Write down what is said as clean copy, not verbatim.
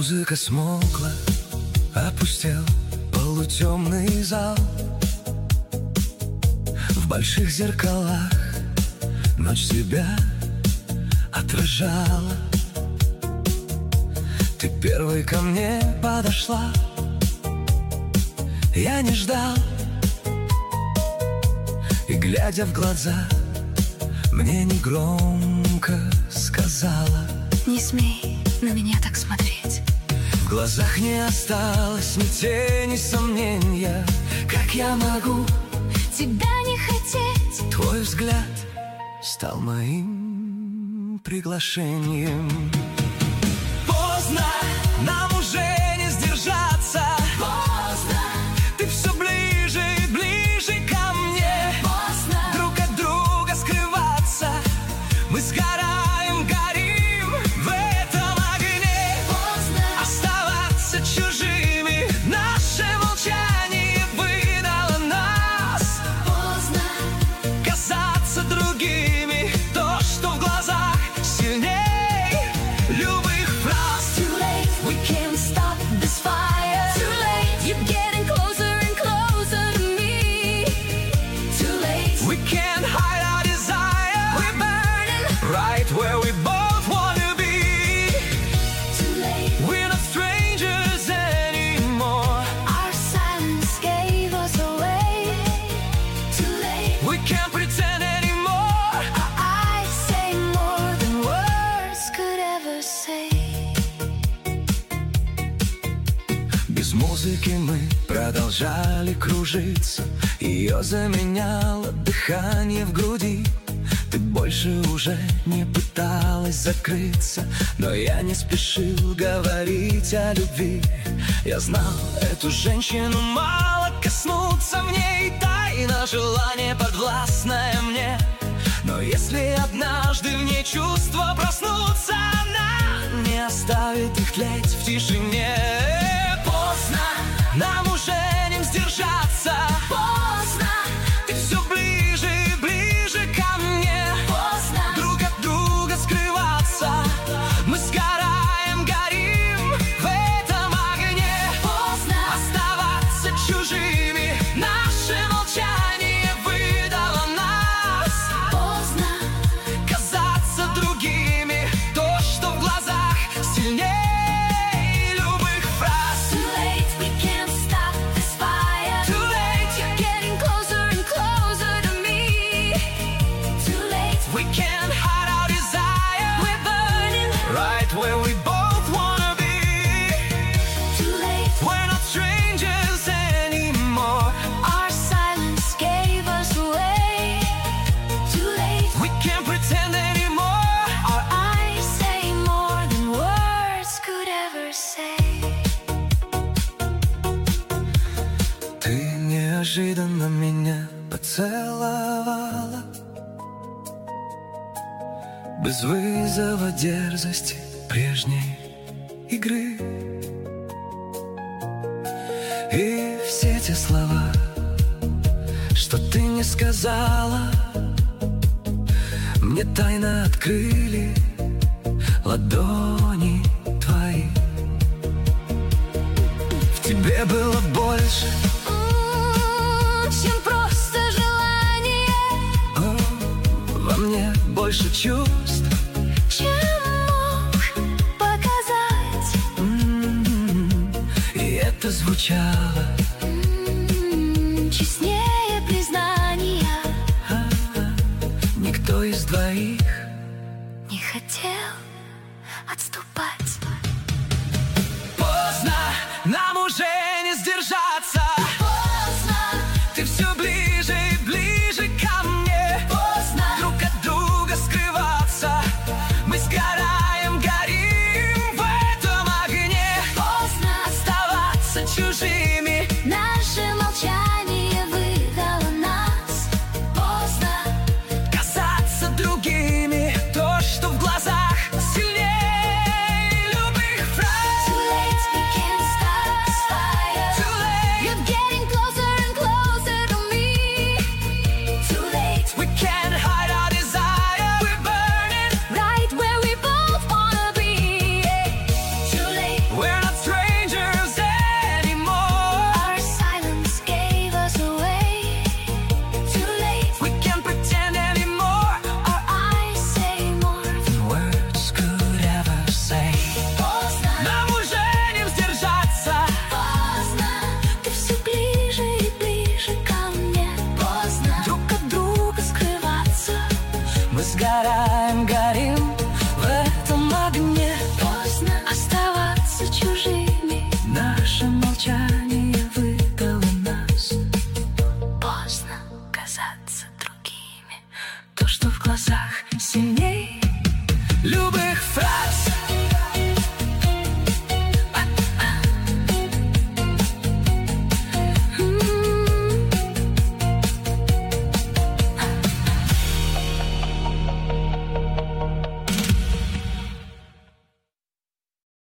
Музыка смолкла, опустел полутемный зал. В больших зеркалах ночь себя отражала. Ты первой ко мне подошла, я не ждал. И, глядя в глаза, мне негромко сказала: не смей на меня так смотреть. В глазах не осталось ни тени сомнения. Как я могу тебя не хотеть? Твой взгляд стал моим приглашением. Поздно, нам уже не сдержаться. Поздно, ты все ближе и ближе ко мне. поздно, Друг от друга скрываться. Мы сгораем, горим в этом огне. поздно, Оставаться чужими, наше молчание выдало нас. поздно, Казаться другими, то, что в глазах сильней любых фраз. too late, we can't stop this fire. Too late, you're getting closer and closer to me. Too late, We can't hide our desire. we're burning. Right where we both want to be. Too late, We're not strangers anymore. our silence gave us away. Too late, We can't pretend anymore. our eyes say more than words could ever say. Без музыки мы продолжали кружиться. Ее заменяло дыхание в груди. Ты больше уже не пыталась закрыться, но я не спешил говорить о любви. Я знал эту женщину, мало коснуться в ней. Тайна желание подвластное мне. Но если однажды в ней чувства проснутся, она не оставит их тлеть в тишине. Поздно, нам уже не сдержаться. Поздно, Ты все ближе и ближе ко мне. поздно, Друг от друга скрываться. Мы сгораем, горим в этом огне. поздно, Оставаться чужими, наше молчание выдало нас. поздно, Казаться другими, то, что в глазах сильнее любых фраз. too late, we can't stop this fire. Too late, You're getting closer and closer to me. Too late, we can't hide our desire. we're burning. Right where we both wanna be. Too late, We're not strangers anymore. our silence gave us away. Too late, We can't pretend anymore. our eyes say more than words could ever say. Ты неожиданно меня поцеловала, без вызова дерзости прежней игры. И все те слова, что ты не сказала, мне тайно открыли ладони твои. В тебе было больше, Чем просто желание, во мне больше чувств. чем мог показать. И это звучало Честнее признания никто из двоих. не хотел отступать. Поздно, нам уже не сдержаться. Поздно, Ты все ближе и ближе ко мне. поздно, Друг от друга скрываться. Мы сгораем, горим в этом огне. поздно, Оставаться чужими,